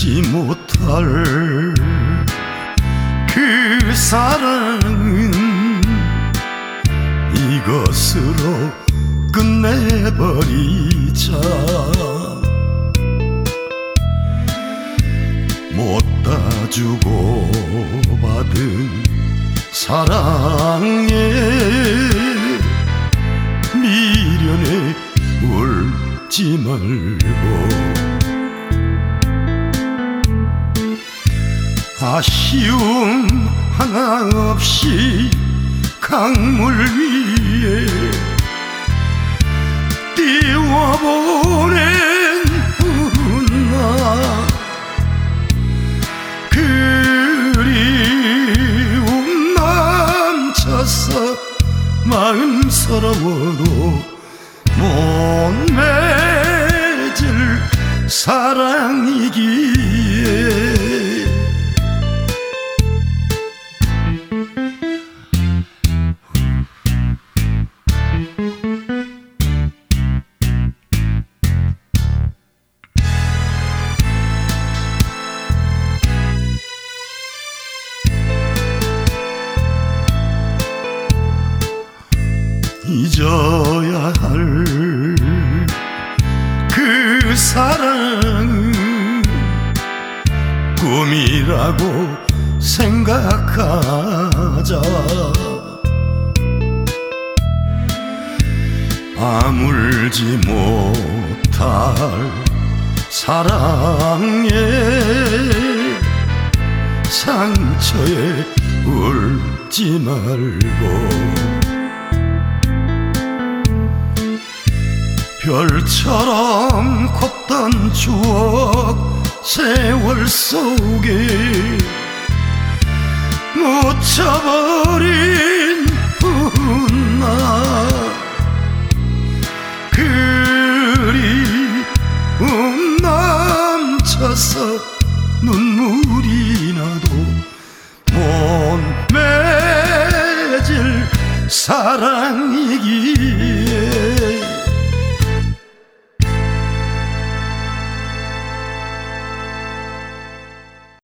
잊지 못할 그 사랑은 이것으로 끝내버리자. 못 따주고 받은 사랑에 미련에 울지 말고 아쉬움 하나 없이 강물 위에 띄워보낸 훗날 그리움 남쳐서 마음 서러워도 못 맺을 사랑이기에 잊어야 할 그 사랑은 꿈이라고 생각하자. 아물지 못할 사랑에 상처에 울지 말고 별처럼 걷던 추억 세월 속에 묻혀버린 훗날 그리움 남쳐서 눈물이 나도 못 맺을 사랑이기에